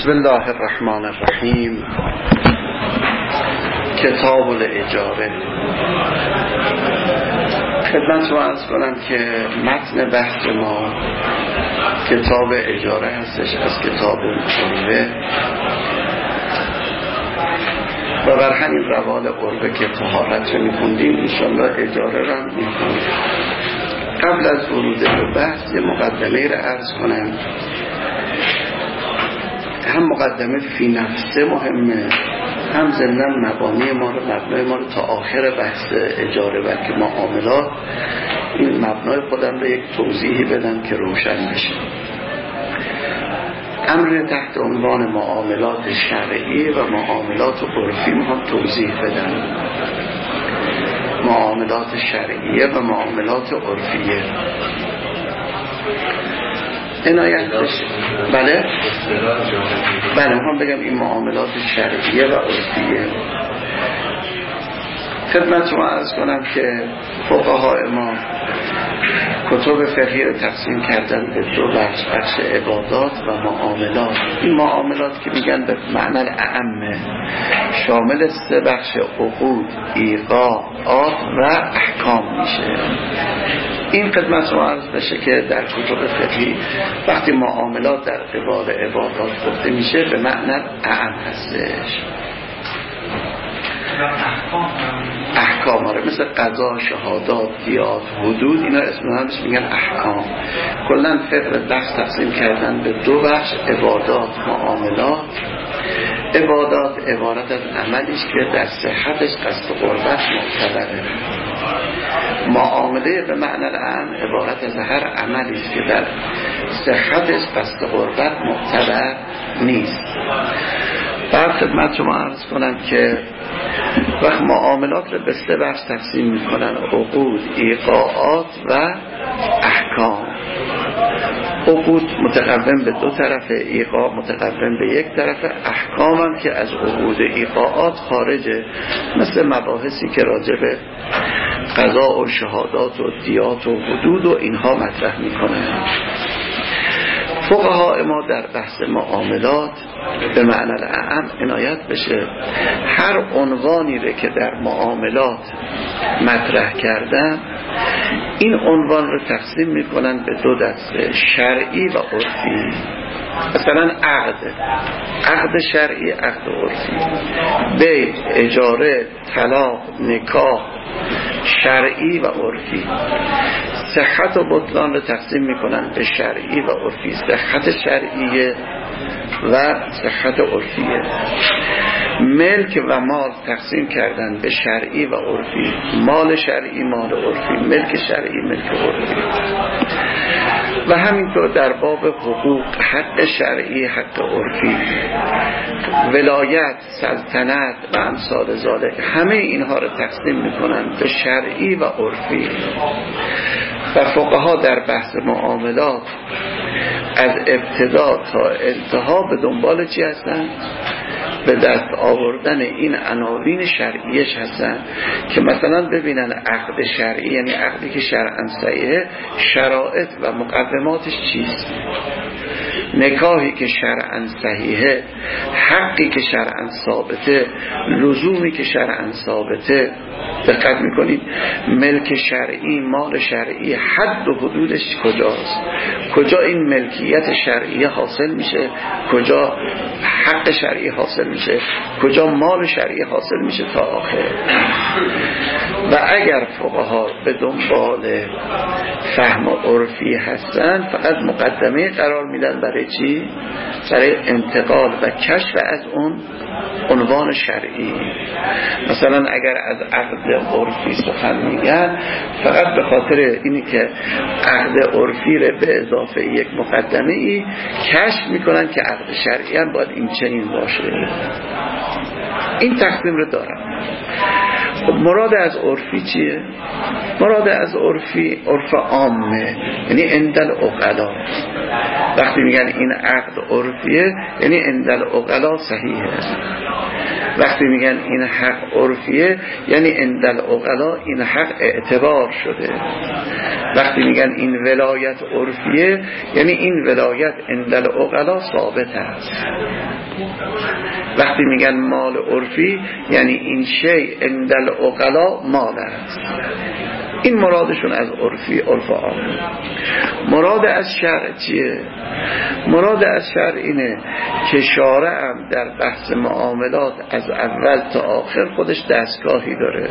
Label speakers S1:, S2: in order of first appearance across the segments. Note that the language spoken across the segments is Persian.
S1: بسم الله الرحمن الرحیم. کتاب الاجاره. خدمت رو عرض کنم که متن بحث ما کتاب اجاره هستش از کتاب عروه و بر همین روال عروه که طهارت رو می‌خوندیم انشاءالله اجاره رو می‌خونیم. قبل از ورود به بحث یه مقدمه رو عرض کنم. هم مقدمه فی نفسه مهمه، هم ضمن مبانی ما رو مبنای ما رو تا آخر بحث اجاره و که معاملات این مبنای خودم رو یک توضیحی بدم که روشن بشه. امر تحت عنوان معاملات شرعی و معاملات عرفی هم توضیح بدم. معاملات شرعیه و معاملات عرفیه عنایت بشه. بله میخوام بگم این معاملات شرعیه و عرفیه. خدمت شما عرض کنم که فقهای ما کتب فقهی رو تقسیم کردن به دو بخش، بخش عبادات و معاملات. این معاملات که میگن به معنی اعم شامل سه بخش عقود، ایقاعات و احکام میشه. این خدمت رو عرض بشه که در کتب فقهی وقتی معاملات در قبال عبادات گفته میشه به معنی اعم هستش. احکام آره مثل قضا، شهادات، دیات، حدود، اینا اسمها همش میگن احکام. کلن فقه بخش تقسیم کردن به دو بخش، عبادات، معاملات. عبادات عبارت از عملیش که در صحتش قصد قربت معتبره. معامله به معنی اعم عبارت از هر عملی که در صحتش قصد قربت معتبر نیست. بعد خدمت شما عرض کنم که وقت معاملات رو به سه بخش تقسیم میکنن: عقود، ایقاعات و احکام. عقود متقوم به دو طرف، ایقاع متقوم به یک طرف، احکام هم که از عقود ایقاعات خارجه، مثل مباحثی که راجع به قضا و شهادات و دیات و حدود و اینها مطرح میکنن. فقهای ما در بحث معاملات به معنی اعم عنایت بشه، هر عنوانی رو که در معاملات مطرح کردن این عنوان رو تقسیم میکنن به دو دسته: شرعی و عرفی. مثلا عقد شرعی، عقد عرفی. بیع، اجاره، طلاق، نکاح شرعی و عرفی. صحت و بطلان رو تقسیم میکنن به شرعی و عرفی. صحت شرعیه و صحت عرفیه. ملک و مال تقسیم کردن به شرعی و عرفی. مال شرعی، مال عرفی. ملک شرعی، ملک عرفی. و همینطور در باب حقوق، حق شرعی، حق عرفی. ولایت، سلطنت و امثال ذالک، همه اینها رو تقسیم میکنن به شرعی و عرفی. و فقها در بحث معاملات از ابتدا تا انتها به دنبال چی هستن؟ به دست آوردن این عناوین شرعیش هستن که مثلا ببینن عقد شرعی یعنی عقدی که شرعاً صحیحه، شرایط و مقدماتش چیست. نکاحی که شرعاً صحیحه، حقی که شرعاً ثابته، لزومی که شرعاً ثابته. دقت میکنید ملک شرعی، مال شرعی، حد و حدودش کجاست، کجا این ملکیت شرعی حاصل میشه، کجا حق شرعی حاصل میشه، کجا مال شرعی حاصل میشه تا آخر. و اگر فقها به دنبال فهم عرفی هستن فقط مقدمه قرار میدن برای چی؟ برای انتقال و کشف از اون عنوان شرعی. مثلا اگر از عقد عرفی سخن میگن فقط به خاطر اینی که عقد عرفی رو به اضافه یک مقدمه ای کشف میکنن که عقد شرعی هم باید این چنین باشه. این تقسیم رو دارن. مراد از عرفی چیه؟ مراد از عرفی عرف عامه، یعنی عندل عقلا. وقتی میگن این عقد عرفیه یعنی عندل عقلا صحیحه. وقتی میگن این حق عرفیه یعنی عند العقلا این حق اعتبار شده. وقتی میگن این ولایت عرفیه یعنی این ولایت عند العقلا ثابت است. وقتی میگن مال عرفی یعنی این شی عند العقلا مال است. این مرادشون از عرفی، عرف عام. مراد از شرع چیه؟ مراد از شرع اینه که شارع هم در بحث معاملات از اول تا آخر خودش دستگاهی داره،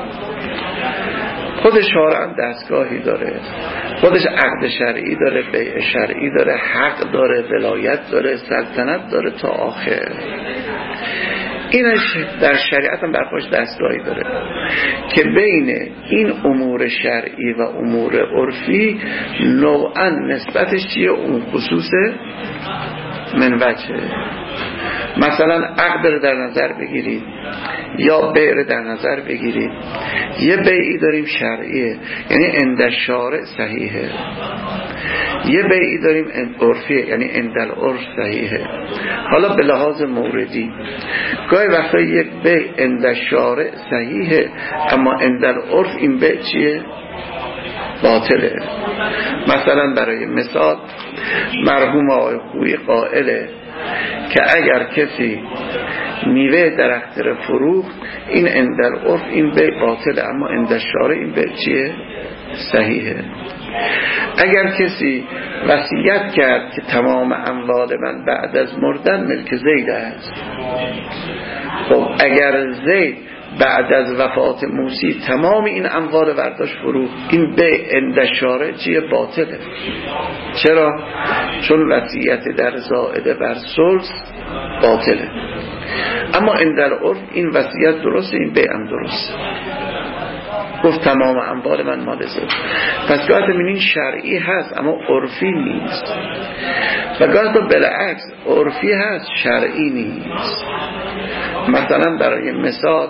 S1: خودش شارع هم دستگاهی داره، خودش عقد شرعی داره، بیع شرعی داره، حق داره، ولایت داره، سلطنت داره تا آخر. اینش در شریعت هم برخوش دستگاهی داره که بین این امور شرعی و امور عرفی نوعا نسبتش چیه؟ اون خصوص من وجهه. مثلا عقد رو در نظر بگیرید یا بیع رو در نظر بگیرید، یه بیعی داریم شرعیه یعنی عند الشارع صحیحه، یه بیعی داریم عرفیه یعنی عند العرف صحیحه. حالا به لحاظ موردی گاهی وقتا یک بیع عند الشارع صحیحه اما عند العرف این بیع چیه؟ باطله. مثلا برای مثال مرحوم آقای خویی قائله که اگر کسی میوه درخت رو فروخت این عند العرف این بیع باطله اما عند الشارع این بیع چیه؟ صحیحه. اگر کسی وصیت کرد که تمام اموال من بعد از مردن ملک زید است، خب اگر زید بعد از وفات موسی تمام این اموال برداشت فروخت این بیع عند الشارع چیه؟ باطله. چرا؟ چون وصیت در زائده بر ثلث باطله، اما عند العرف این وصیت درسته، این بیع هم درسته. گفت تمام اموال من مال زید. پس گاهی این شرعی هست اما عرفی نیست، و گاهی بالعکس عرفی هست شرعی نیست. مثلا برای مثال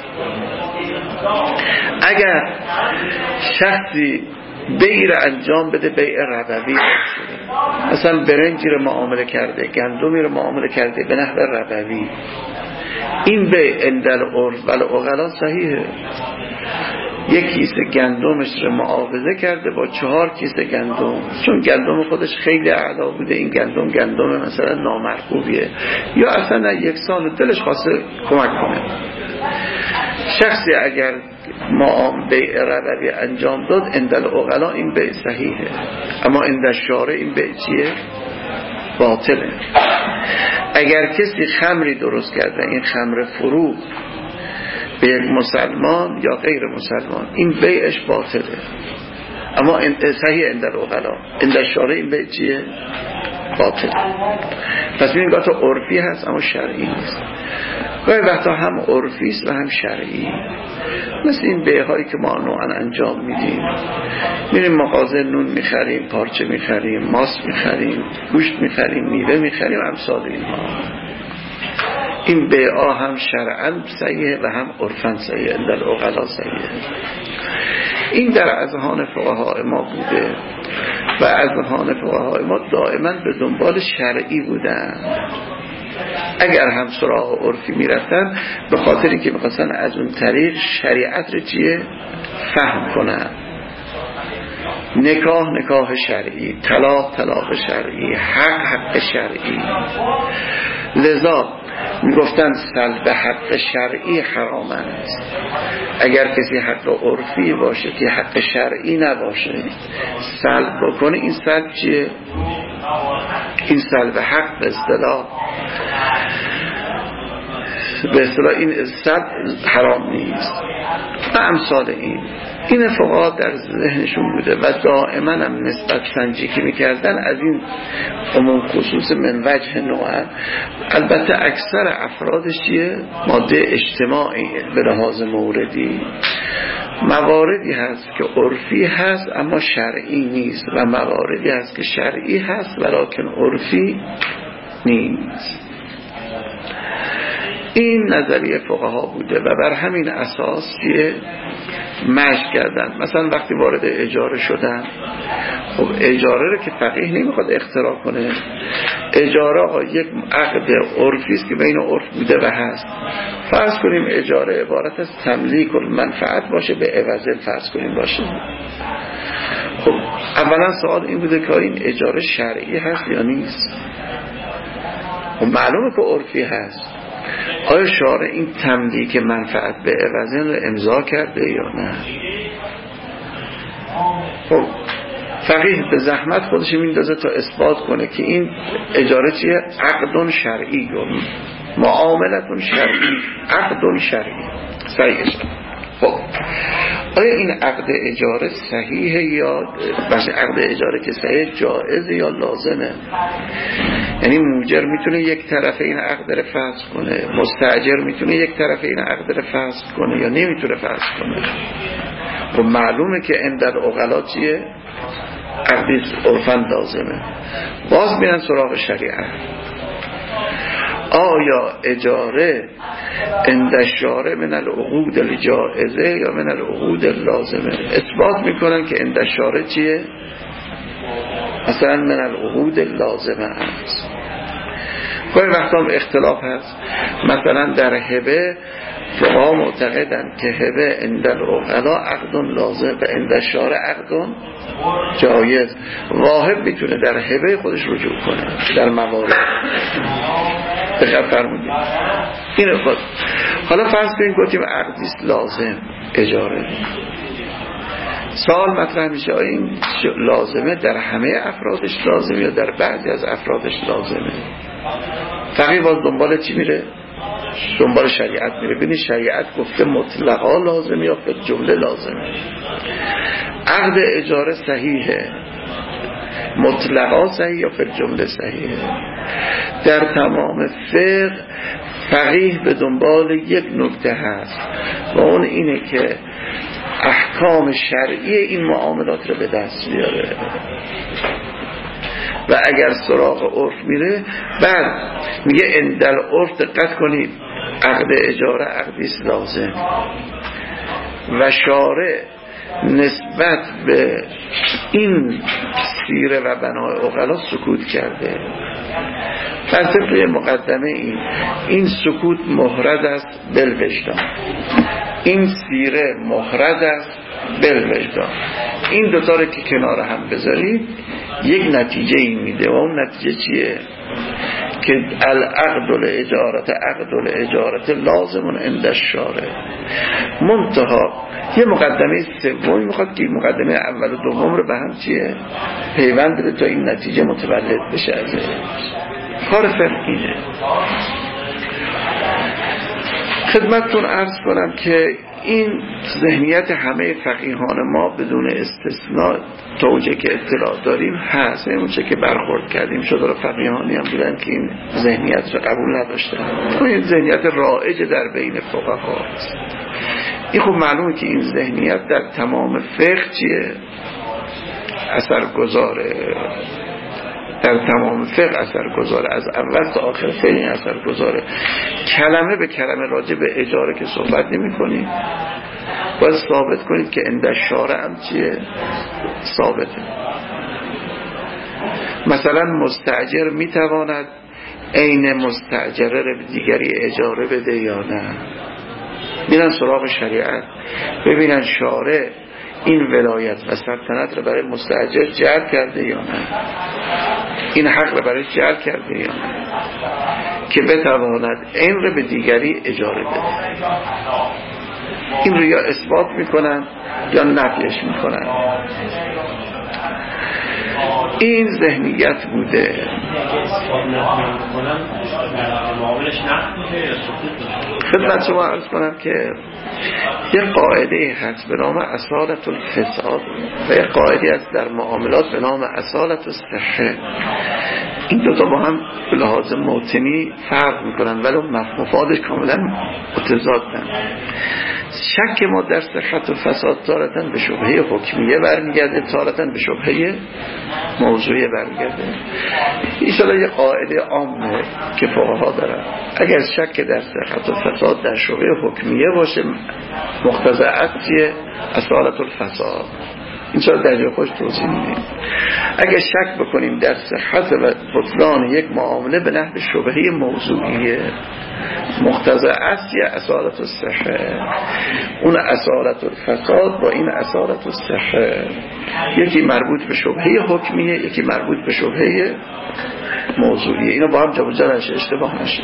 S1: اگر شخصی بیع را انجام بده، بیع ربوی شده، مثلا برنجی رو معامله کرده، گندمی رو معامله کرده به نحو ربوی، این بیع عند العرف و العقلا صحیحه. یک کیسه گندمش رو معاوضه کرده با 4 کیسه گندم، چون گندم خودش خیلی اعلا بوده، این گندم مثلا نامرغوبیه یا اصلا یکسان دلش خواسته کمک کنه. شخصی اگر بیع ربوی انجام داد عند العقلا این بیع صحیحه اما عند الشارع این بیع چیه؟ باطله. اگر کسی خمری درست کرده، این خمر فروخت به یک مسلمان یا غیر مسلمان، این بیعش باطله اما صحیح عند العقلا، عند الشارع این بیع چیه؟ باطله. پس این گاهی عرفی هست اما شرعی نیست، گاهی وقتا هم عرفی است و هم شرعی. مثل این بیع‌هایی که ما نوعا انجام میدیم، میریم مغازه نون میخریم، پارچه میخریم، ماست میخریم، گوشت میخریم، میوه میخریم، امثال اینها. این بیع‌ها هم شرعاً صحیحه و هم عرفاً صحیحه، عند العقلا صحیحه. این در اذهان فقهای ما بوده و اذهان فقهای ما دائما به دنبال شرعی بودن. اگر هم سراغ عرفی میرفتن به خاطر اینکه میخواستن از اون طریق شریعت رو چیه؟ فهم کنن. نکاح شرعی، طلاق شرعی، حق شرعی. لذا میگفتن سلب حق شرعی حرام است. اگر کسی حق عرفی باشه که حق شرعی نباشه سلب بکنه، این سلب چیه؟ این سلب حق به اصطلاح این سلب حرام نیست. امثال این فقها در ذهنشون بوده و دائما هم نسبت سنجی که میکردن از این عموم خصوص من وجه نوعا. البته اکثر افرادش چیه؟ ماده اجتماعی به لحاظ موردی. مواردی هست که عرفی هست اما شرعی نیست و مواردی هست که شرعی هست ولکن عرفی نیست. این نظریه فقها بوده و بر همین اساس که مشق کردن. مثلا وقتی وارد اجاره شدن خب اجاره رو که فقیه نمیخواد اختراع کنه. اجاره یک عقد عرفی است که بین عرف بوده و هست. فرض کنیم اجاره عبارت از تملیک المنفعت باشه به عوض فرض کنیم باشه. خب اولا سوال این بوده که این اجاره شرعی هست یا نیست؟ خب معلومه که عرفی هست. آیا شارع این تملیک منفعت به عوض رو امضا کرده یا نه؟ خب فقیه به زحمت خودش میندازه تا اثبات کنه که این اجاره چیه؟ عقد شرعی، معاملت شرعی، عقد شرعی صحیح شد. خب آیا این عقد اجاره صحیحه یا بس عقد اجاره که صحیح جائز یا لازمه؟ یعنی موجر میتونه یک طرف این عقد رو فسخ کنه، مستاجر میتونه یک طرف این عقد رو فسخ کنه یا نمیتونه فسخ کنه؟ خب معلومه که عند العقلا چیه؟ عقدی عرفاً لازمه. باز میرن سراغ شریعت. آیا اجاره عند الشارع من العقود الجائزه یا من العقود اللازمه؟ اثبات میکنن که عند الشارع چیه؟ مثلا من العقود اللازمه هست. گاهی وقتا هم اختلاف هست. مثلا در هبه فقها معتقدن که هبه عند العقلا عقد لازم و عند الشارع عقد جایز. واهب میتونه در هبه خودش رجوع کنه در موارد. دقیق فرمودید اینو خود. حالا فرض کنیم گفتیم عقدیست لازم اجاره. سوال مطرح میشه آیا این لازمه در همه افرادش لازمه یا در بعضی از افرادش لازمه؟ فقیه باز دنبال چی میره؟ دنبال شریعت میره. ببینید شریعت گفته مطلقا لازمه یا به جمله لازمه. عقد اجاره صحیحه مطلقا صحیح یا به جمله صحیحه؟ در تمام فقیه به دنبال یک نکته هست و اون اینه که احکام شرعی این معاملات رو به دست بیاره و اگر سراغ عرف میره بعد میگه عند العرف دقت کنید عقد اجاره عقدیست لازم و شارع نسبت به این سیره و بنای عقلا سکوت کرده. پس طبق مقدمه این سکوت محرز است بالوجدان، این سیره محرز است بالوجدان. این دوتا رو که کنار هم بذارید یک نتیجه این میده و اون نتیجه چیه؟ که العقد الاجارت عقد الاجارت لازم عند الشارع. منتها یه مقدمه سومی میخواد که مقدمه اول و دوم رو به هم چیه؟ پیوند بده تا این نتیجه متولد بشه ازش. کار فرقینه. خدمتتون عرض کنم که این ذهنیت همه فقیهان ما بدون استثناء تا اونجا که اطلاع داریم هست. اونجا که برخورد کردیم شده فقیهانی هم بودن که این ذهنیت رو قبول نداشتن. این ذهنیت رایج در بین فقها هست. این خب معلومه که این ذهنیت در تمام فقه چیه؟ اثرگذاره. در تمام فقه اثرگذاره. از اول تا آخر فقه اثرگذاره. کلمه به کلمه راجع به اجاره که صحبت نمی کنیم باید ثابت کنید که عند الشارع هم چیه؟ ثابته. مثلا مستاجر می تواند عین مستاجره رو به دیگری اجاره بده یا نه؟ میرن سراغ شریعت ببینن شارع این ولایت و سلطنت رو برای مستاجر جعل کرده یا نه، این حق رو برای جعل کرده یا نه که بتواند این رو به دیگری اجاره بده. این رو یا اثبات میکنن یا نفیش میکنن. این ذهنیت بوده. خدمت شما عرض کنم که یک قاعده هست به نام اصالت الفساد و یک قاعده هست در معاملات به نام اصالت الصحه. این دوتا با هم به لحاظ موتنی فرق میکنن ولی مفهوماتش کاملا متضادن. شک ما در صحت و فساد تارتاً به شبهه حکمیه برمیگرده، تارتاً به شبهه موضوعیه برمیگرده. اینشالا یه قاعده عامه که فقها دارن اگر شک در صحت و فساد در شبهه حکمیه باشه مقتضیات چیه؟ اصالت الفساد. این چرا در جای خوش توضیح میدیم. اگه شک بکنیم در صحت و بطلان یک معامله به نحو شبهه موضوعیه، مقتضی اصلی اصالت الصحه، اون اصالت الفساد با این اصالت الصحه، یکی مربوط به شبهه حکمیه، یکی مربوط به شبهه موضوعیه. اینو با هم جابجا نشه، اشتباه نشه.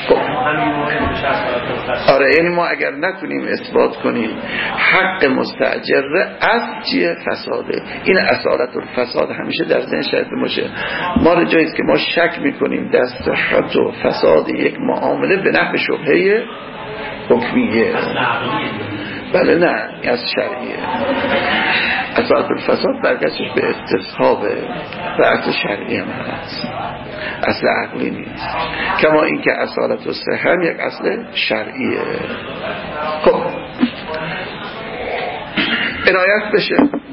S1: آره، یعنی ما اگر نتونیم اثبات کنیم حق مستاجره اصل چیه؟ فساده. این اصالت الفساد همیشه در ذهن شاید باشه. ما رو جاییست که ما شک میکنیم در صحت و فساد یک معامله به نحو شبهه حکمیه. بله نه، این از شرعیه. اصالت الفساد برگشتش به استصحابه و اصل شرعی هم هست، اصل عقلی نیست. کما این که اصالت الصحه هم یک اصل شرعیه. خب عنایت بشه.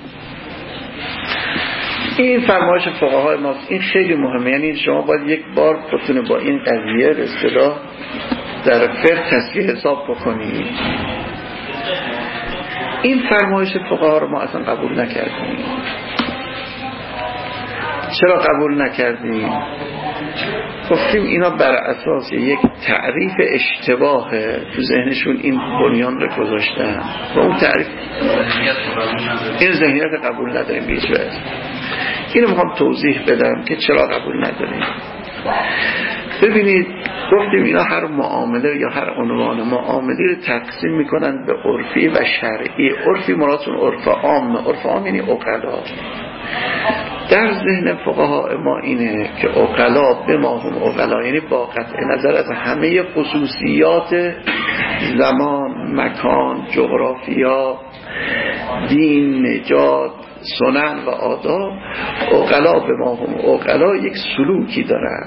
S1: این فرمایش فقهای ماست. این خیلی مهمه. یعنی شما باید یک بار بتونه با این قضیه به اصطلاح در فقه تصحیح حساب بکنید. این فرمایش فقها رو ما اصلا قبول نکردیم. چرا قبول نکردیم؟ گفتیم اینا بر اساس یک تعریف اشتباه تو ذهنشون این بنیان رو گذاشتن و اون تعریف این ذهنیت قبول نداریم بیش وجه. اینو میخوام توضیح بدم که چرا قبول نداریم. ببینید، گفتیم اینا هر معامله یا هر عنوان معاملی رو تقسیم میکنن به عرفی و شرعی. عرفی مرادشون عرف عام. عرف عام یعنی عقلا. در ذهن فقها ما اینه که عقلا به ما هم عقلا، یعنی با قطع نظر از همه خصوصیات زمان، مکان، جغرافیا، دین، نژاد، سنن و آداب، عقلا به ما هم عقلا یک سلوکی دارن.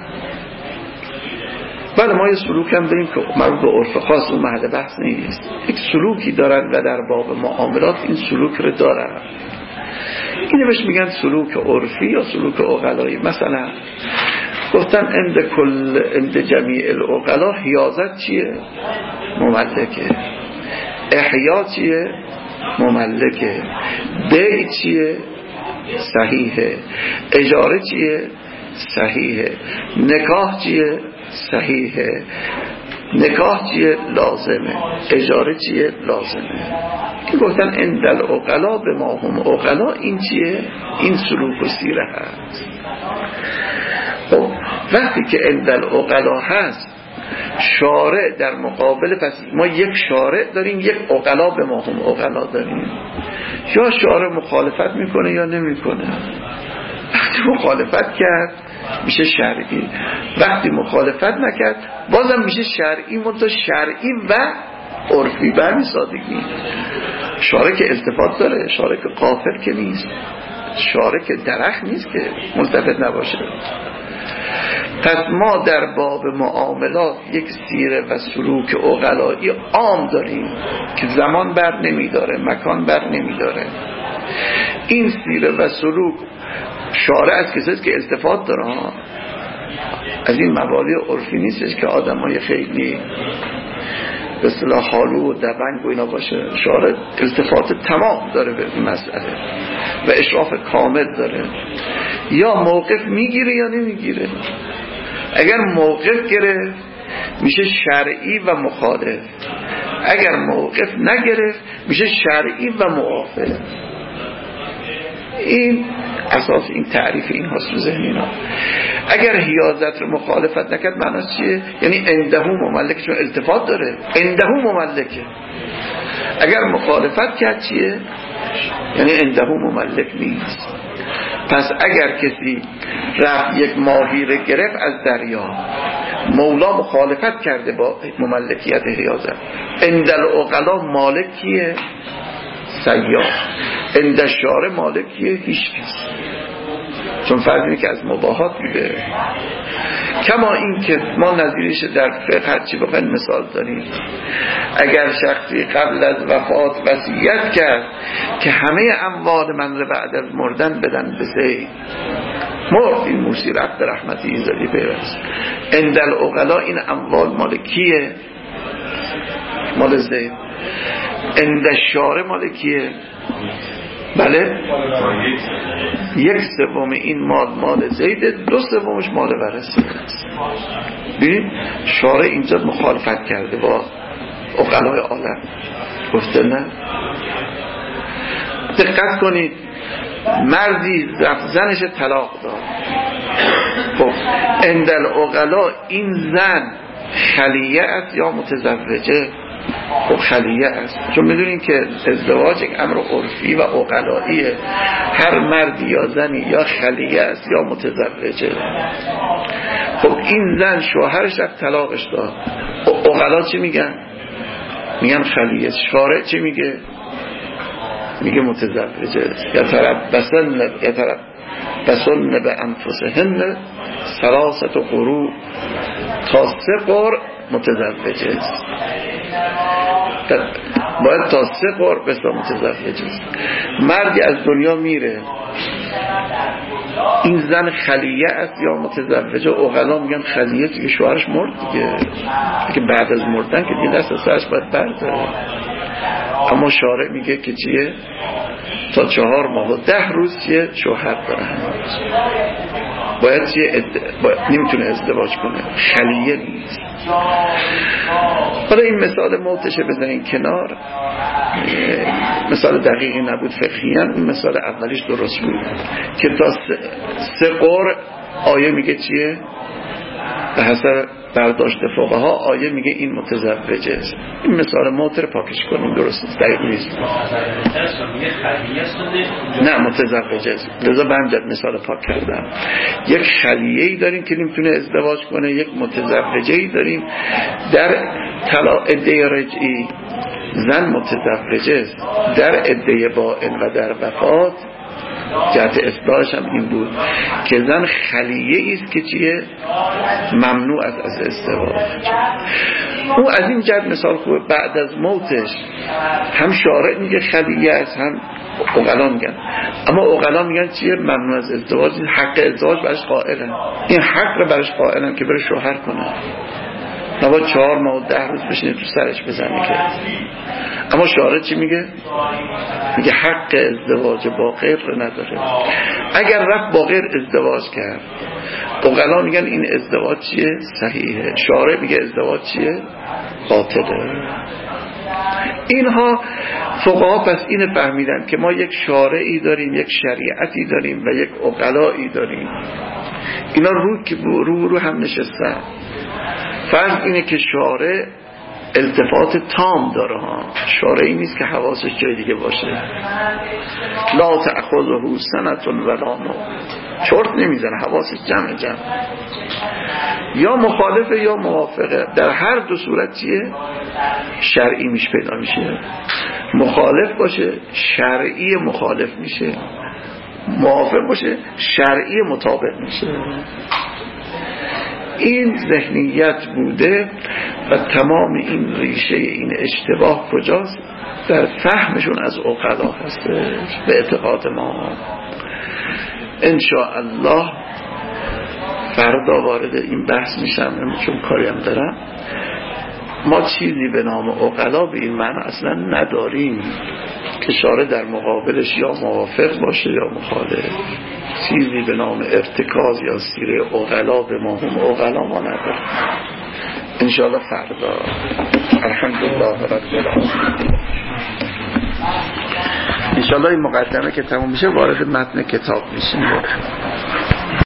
S1: بله ما یه سلوک هم داریم که مربوط به عرف خاص، اون محل بحث نیست. یک سلوکی دارن و در باب معاملات این سلوک رو دارن. اینو بهش میگن سلوک عرفی یا سلوک عقلایی. مثلا گفتن عند جمیع العقلا حیازت چیه؟ مملکه. احیا چیه؟ مملکه. بیع چیه؟ صحیحه. اجاره چیه؟ صحیحه. نکاح چیه؟ صحیحه. نکاح چیه؟ لازمه. اجاره چیه؟ لازمه. که گفتن عند العقلا به ما هم عقلا. این چیه؟ این سلوک و سیره هست. خب وقتی که عند العقلا هست، شارع در مقابل، پس ما یک شارع داریم، یک عقلا به ما هم عقلا داریم. یا شارع مخالفت میکنه یا نمیکنه. وقتی مخالفت کرد میشه شرعی، وقتی مخالفت نکرد بازم میشه شرعی، منتها شرعی و عرفی به همین سادگی. شارع که التفات داره، شارع که غافل که نیست، شارع که درخت نیست که ملتفت نباشه. پس ما در باب معاملات یک سیره و سلوک عقلایی عام داریم که زمان بر نمیداره، مکان بر نمیداره. این سیره و سلوک شارع از کسیست که التفات داره، از این مبادی عرفی نیستش که آدم های خیلی به اصطلاح حالو و دبنگ و اینا باشه. شارع التفات تمام داره به این مسئله و اشراف کامل داره. یا موقف میگیره یا نمیگیره. اگر موقف گرفت میشه شرعی و مخالف، اگر موقف نگرفت میشه شرعی و موافق. این اساس این تعریف این هست تو ذهن اینا. اگر حیازت رو مخالفت نکرد معنیش چیه؟ یعنی عندهو مملکه، چون التفات داره، عندهو مملکه. اگر مخالفت کرد چیه؟ یعنی عندهو مملک نیست. پس اگر کسی رفت یک ماهی رو گرفت از دریا، مولا مخالفت کرده با مملکیت حیازت، عند العقلا مالک کیه؟ سیاح. عند الشارع مالک کیه؟ هیچ کس. چون فرض اینه که از مباحات میده. کما این که ما نظیرش در فقه هرچی بخواین مثال داریم. اگر شخصی قبل از وفات وصیت کرد که همه اموال من رو بعد از مردن بدن به زید، مرد، این موسی رفت رحمتی ایزدی پیوست. عند العقلا این اموال مال کیه؟ مال زید. عند الشارع مال کیه؟ بله 1/3 این مال زید، 2/3 مال ورثه است. ببین شارع اینجا مخالفت کرده با عقلای عالم، گفته نه. دقت کنید، مردی زنش طلاق داد، خب عند العقلا این زن خلیه است یا متزوجه؟ خب خلیه است، چون میدونین که ازدواج یک امر عرفی و عقلاییه. هر مردی یا زنی یا خلیه است یا متزوجه. خب این زن شوهرش از طلاقش داد، عقلا چی میگن؟ میگن خلیه. شارع چی میگه؟ میگه متزوجه. یتربصن بانفسهن 3 قروء، تا 3 قرء متزوجه است. باید تا 3 قرء بسا متزوجه است. مردی از دنیا میره، این زن خلیه است یا متزوجه؟ عقلا میگن خلیه که شوهرش مرد دیگه، که بعد از مردن که دیگه دست سرش باید برداره. اما شارع میگه که چیه؟ تا 4 ماه و 10 روز چیه؟ شوهر دارن، باید چیه؟ نمیتونه ازدواج کنه، خلیه نیست. حالا این مثال موتشه بزنین کنار، مثال دقیقی نبود فقهیاً. این مثال اولیش درست بود که تا 3 قرء آیه میگه چیه؟ به حسب برداشت فقها آیه میگه این متزوجه است. این مثال موت رو پاکش کنیم، درست نیست، دقیق نیست. نه متزوجه است، لذا بمجد مثال پاک کردم. یک خلیه‌ای داریم که نمیتونه ازدواج کنه، یک متزوجه‌ای داریم. در عده رجعی زن متزوجه است، در عده بائن و در وفات جهت اصلاحش هم این بود که زن خلیه است که چیه؟ ممنوع است از ازدواج. او از این جهت مثال خوبه. بعد از موتش هم شارع میگه خلیه است، هم عقلا میگن. اما عقلا میگن چیه؟ ممنوع از ازدواج، حق ازدواج برش قائلن، این حق رو برش قائلن که بره شوهر کنه، نباید 4 ماه و 10 روز بشینه تو سرش بزنه که. اما شارع چی میگه؟ میگه حق ازدواج با غیر رو نداره. اگر رفت با غیر ازدواج کرد، عقلا میگن این ازدواج چیه؟ صحیحه. شارع میگه ازدواج چیه؟ باطله. اینها فقها پس اینو فهمیدن که ما یک شارعی داریم، یک شریعتی داریم و یک عقلایی داریم. اینا رو هم نشستن. فرض اینه که شارع التفات تام داره ها، شارعی نیست که حواسش جای دیگه باشه. لا تأخذه سنة ولا نوم، چرت نمیزنه، حواسش جمع. یا مخالفه یا موافقه، در هر دو صورت چیه؟ شرعی میشه پیدا میشه. مخالف باشه شرعی مخالف میشه، موافق باشه شرعی مطابق میشه. این ذهنیت بوده و تمام این ریشه این اشتباه کجاست؟ در فهمشون از عقلا هستش. به اعتقاد ما ان شاء الله فردا وارد این بحث میشم، چون کاریم دارم. ما چیزی به نام عقلا به این معنی اصلا نداریم که شارع در مقابلش یا موافق باشه یا مخالف. چیزی به نام ارتکاز یا سیره عقلا به ما هم عقلا ما نداریم. انشاءالله فردا. الحمدلله رب العالمین. انشاءالله این مقدمه که تمام میشه وارد متن کتاب میشیم.